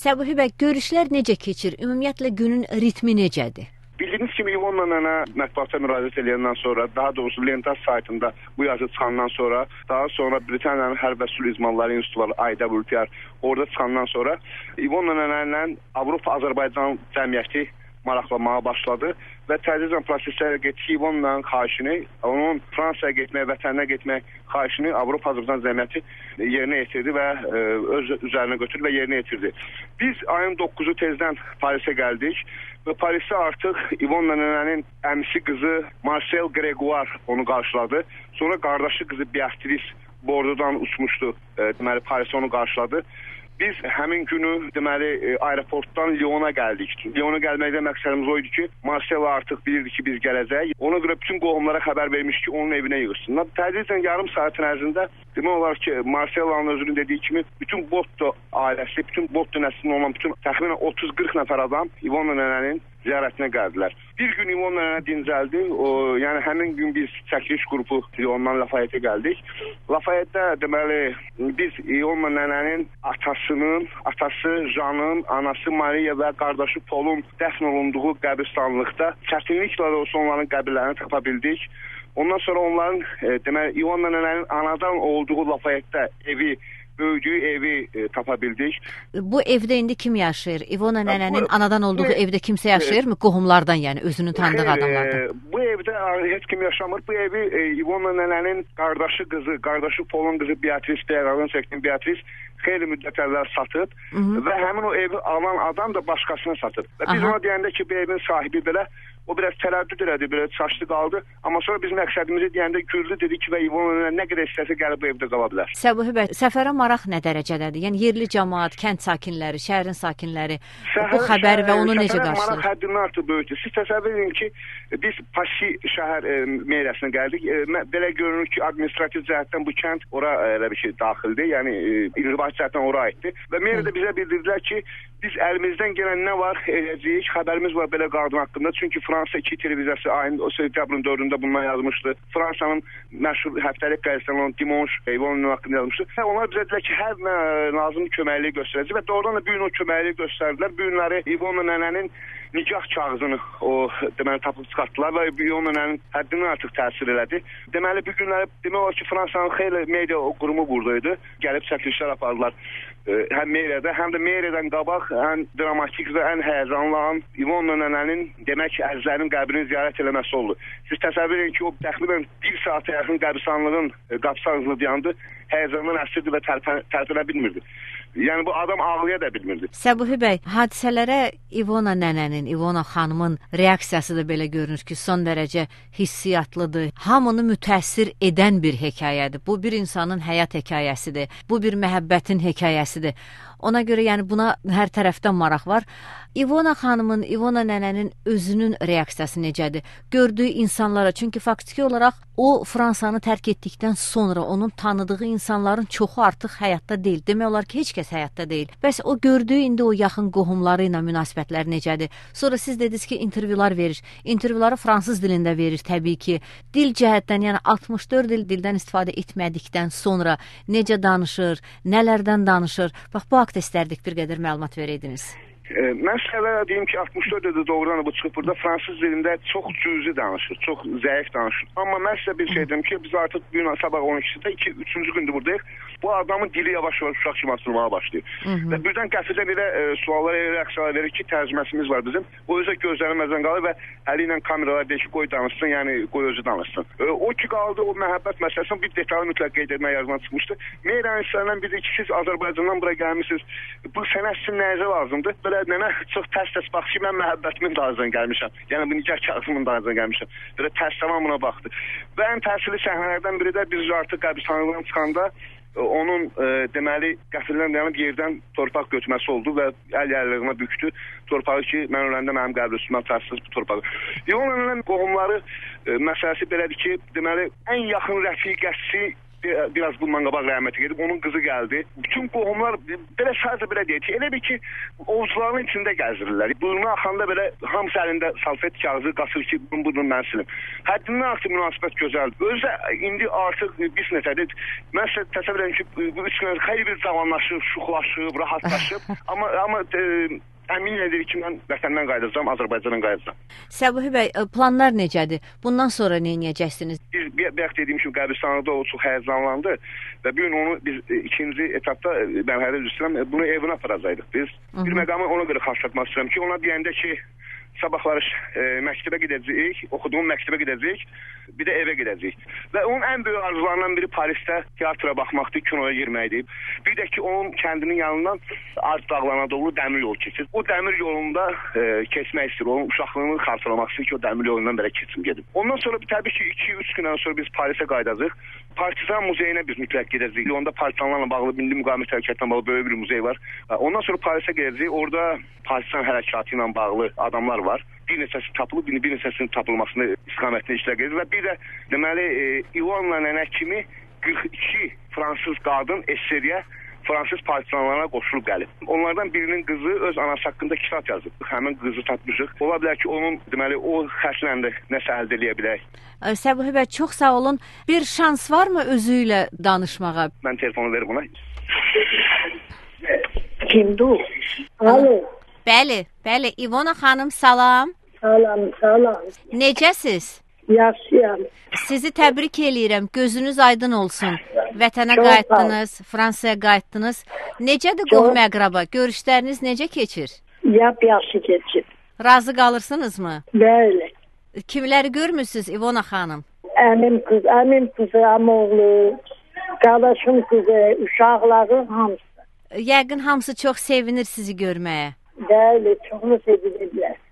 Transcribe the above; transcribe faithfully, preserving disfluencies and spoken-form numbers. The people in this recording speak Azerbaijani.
Səbuhi bəy, görüşlər necə keçir? Ümumiyyətlə günün ritmi necədir? Bildiyiniz kimi İvonla nənə mətbuata müraciət edəndən sonra, daha doğrusu Lentas saytında bu yazı çıxandan sonra, daha sonra Britaniyanın Hərb və Sülh İzmanları İnstitutu I W P R orada çıxandan sonra İvonla nənə ilə Avropa-Azərbaycan cəmiyyəti maraqlanmağa başladı və tədricən proseslərə getdi. İvonla xahişini, onun Fransaya getmək, vətəninə getmək xahişini Avropa-Azərbaycan cəmiyyəti yerinə yetirdi və e, öz üzərinə götürdü və yerinə yetirdi. Biz ayın doqquzu tezdən Parisə gəldik və Parisdə artıq İvonla nənənin əmisi qızı Marcel Gregoire onu qarşıladı. Sonra qardaşı qızı Beatrice Bordodan uçmuşdu. E, deməli Parisə onu qarşıladı. Biz həmin günü deməli aeroportdan Lyona gəldik. Lyona gəlməkdə məqsədimiz o idi ki, Marcel artıq bilirdi ki, biz gələcəyik. Ona görə bütün qohumlara xəbər vermiş ki, onun evinə yığışsınlar. Tədricən yarım saatin ərzində demək olar ki, Marcel'ın özünün dediyi kimi bütün Botto ailəsi, bütün Botto nəslinin olan bütün təxminən otuz qırx nəfər adam İvonla nənənin ziyarətinə gəldilər. Bir gün İvonla nənə dincəldi. O, yəni həmin gün biz çəkiliş qrupu ondan Lafayette gəldik. Lafayette deməli biz İvonla nənənin atasının, atası Janın, anası Maria və qardaşı Polun dəfn olunduğu qəbirstanlıqda çətinliklə də olsa onların qəbirlərini tapa bildik. Ondan sonra onların e, deməli İvonla nənənin anadan olduğu Lafayette evi, böyüdüyü evi e, tapa bildik. Bu evdə indi kim yaşayır? İvona nənənin bu, anadan olduğu bu, evdə kimsə yaşayır mı? Qohumlardan, yəni özünün tanıdığı adamlardan. E, bu evdə heç kim yaşamır. Bu evi e, İvona nənənin qardaşı qızı, qardaşı Polun qızı Beatrice deyərək çəkdim. Beatrice xeyli müddət əvvəl satıb Hı -hı. və həmin o evi alan adam da başqasına satıb. Və biz Aha. ona deyəndə ki, bu evin sahibi belə o biraz tərəddüd elədi, belə çaşdı qaldı. Amma sonra biz məqsədimizi deyəndə güldü, dedi ki, və İvona nə qədər istəsə gəlib bu evdə qala bilər. Səbuhi bəy, səfərə maraq nə dərəcədədir? Yəni yerli cəmaət, kənd sakinləri, şəhərin sakinləri Səhər, bu xəbəri və onu necə qarşılayır? Maraq həddindən artıq böyükdür. Siz təsəvvür edin ki, biz Pasi şəhər e, meriyasinə gəldik. E, belə görünür ki, administrativ cəhətdən bu kənd ora e, elə bir şey daxildir. Yəni e, inzibati cəhətdən ora aiddir. Və meriyada bizə bildirdilər ki, biz əlimizdən gələn nə var edəcəyik, xəbərimiz var belə qadın haqqında. Çünki Fransa iki televiziyası ayın o sentyabrın dördündə bundan yazmışdı. Fransanın məşhur həftəlik qəzetəsi olan Dimanche İvonla haqqında yazmışdı. Və onlar bizə dedilər ki, hər nə lazım köməkliyi göstərəcək və doğrudan da bu gün o köməkliyi göstərdilər. Bu günləri İvonla nənənin nikah kağızını o deməli tapıb çıxartdılar və İvonla nənənin həddindən artıq təsir elədi. Deməli bu günləri demək olar ki, Fransanın xeyli media qurumu buradaydı. Gəlib çəkilişlər apardılar. Həm meriyada, həm də meriyadan qabaq ən dramatik və ən həyəcanlı an İvonla nənənin demək əzizlərinin qəbrini ziyarət eləməsi oldu. Siz təsəvvür edin ki, o təxminən bir saata yaxın qəbirstanlığın qapısı ağzını dayandı, həyəcandan əsirdi və tərpənə bilmirdi. Yəni bu adam ağlaya da bilmirdi. Səbuhi bəy, hadisələrə İvona nənənin, İvona xanımın reaksiyası da belə görünür ki, son dərəcə hissiyatlıdır. Hamını mütəəssir edən bir hekayədir. Bu bir insanın həyat hekayəsidir. Bu bir məhəbbətin hekayəsidir. Ona görə yəni buna hər tərəfdən maraq var. İvona xanımın, İvona nənənin özünün reaksiyası necədir? Gördüyü insanlara, çünki faktiki olaraq o Fransanı tərk etdikdən sonra onun tanıdığı insanların çoxu artıq həyatda deyil. Demək olar ki, heç kəs həyatda deyil. Bəs o gördüyü indi o yaxın qohumları ilə münasibətlər necədir? Sonra siz dediniz ki, intervyular verir. İntervyuları fransız dilində verir təbii ki. Dil cəhətdən, yəni altmış dörd il dildən istifadə etmədikdən sonra necə danışır, nələrdən danışır? Bax, bu haqda istərdik bir qədər məlumat verəydiniz. E, mən sizə deyim ki, altmış dörd ildə doğrudan bu çıxıb burada fransız dilində çox cüzi danışır, çox zəif danışır. Amma mən sizə bir şey deyim ki, biz artıq bu gün sabah on ikisidə iki üçüncü gündür buradayıq. Bu adamın dili yavaş-yavaş uşaq kimi açılmağa başlayır. Hı -hı. Və birdən qəfildən elə e, suallara, elə reaksiyalar verir ki, tərcüməsimiz var bizim. O özə gözlənilməzdən qalır və əli ilə kameralar deyir ki, qoy danışsın, yəni qoy özü danışsın. E, o ki qaldı o məhəbbət məsələsinin bir detalı mütləq qeyd etmək yazılan çıxmışdı. Meyran hissələrindən biri ki, siz Azərbaycandan bura gəlmişsiniz. Bu sənət sizin nəyəcə lazımdır? Belə nənə çox tərs-tərs baxdı ki, mən məhəbbətimin dağızdan gəlmişəm. Yəni bu nikah kağızımın dağızdan gəlmişəm. Belə tərs tamam buna baxdı. Və ən təsirli səhnələrdən biri də biz artıq qəbirstanlıqdan çıxanda onun e, deməli qəfildən dayanıb yerdən torpaq götürməsi oldu və əl yarlığına bükdü torpağı ki, mən öləndə mənim qəbir üstümə atarsınız bu torpağı. İvonla qohumları e, məsələsi belədir ki, deməli ən yaxın rəfiqəsi biraz bundan qabaq rəhmətə gedib, onun qızı gəldi. Bütün qohumlar belə sadəcə belə deyək ki, elə bir ki, ovucuların içində gəzirirlər. Burnu axanda belə hamısı əlində salfet kağızı qasır ki, bunu mən silim. Həddindən artıq münasibət gözəldir. Özü indi artıq bir nəfərdir. Mən sizə təsəvvür edirəm ki, bu üç gün xeyli bir cavanlaşıb, şuxlaşıb, rahatlaşıb. amma amma e, əmin edir ki, mən vətəndən qayıdacağam, Azərbaycandan qayıdacağam. Səbuhi bəy, planlar necədir? Bundan sonra nə edəcəksiniz? Biz bayaq dediyim kimi qəbristanlıqda o çox həyəcanlandı və bu gün onu biz ikinci etapda mərhələdə üzrəyəm, bunu evinə aparacaqdıq biz. Hı -hı. Bir məqamı ona görə xatırlatmaq istəyirəm ki, ona deyəndə ki, sabahları e, məktəbə gedəcəyik, oxuduğum məktəbə gedəcəyik, bir də evə gedəcəyik. Və onun ən böyük arzularından biri Parisdə teatra baxmaqdır, kinoya girməkdir. Bir də ki, onun kəndinin yanından Arz dağlarına doğru dəmir yol keçir. O dəmir yolunda e, keçmək istəyir, onun uşaqlığını xatırlamaq istəyir ki, o dəmir yolundan belə keçim gedim. Ondan sonra təbii ki, iki üç gündən sonra biz Parisə qayıdacağıq. Partizan muzeyinə biz mütləq gedəcəyik. Onda partizanlarla bağlı, milli müqavimət hərəkatla bağlı böyük bir muzey var. Ondan sonra Parisə gedəcəyik. Orada partizan hərəkatı ilə bağlı adamlar var. Bir neçəsi tapılıb, bir, bir neçəsinin tapılmasını istiqamətində işlər gedir və bir də deməli e, İvanla nənə kimi qırx iki fransız qadın S S R-yə fransız partizanlarına qoşulub gəlib. Onlardan birinin qızı öz anası haqqında kitab yazıb. Həmin qızı tapmışıq. Ola bilər ki, onun deməli o xərclə də nəsə əldə edə bilək. Səbuhi bəy, çox sağ olun. Bir şans varmı özü ilə danışmağa? Mən telefonu verim ona. Kimdir o? Alo. Bəli, bəli. İvona xanım, salam. Salam, salam. Necəsiz? Yaxşıyam. Sizi təbrik eləyirəm. Gözünüz aydın olsun. Vətənə qayıtdınız, Fransaya qayıtdınız. Necədir qohum əqraba? Görüşləriniz necə keçir? Yap yaxşı keçir. Razı qalırsınızmı? Bəli. Kimləri görmürsünüz İvona xanım? Əmim qız, əmim qızı, əmoğlu, qardaşım qızı, uşaqları hamısı. Yəqin hamısı çox sevinir sizi görməyə. Bəli, çoxunu sevinirlər.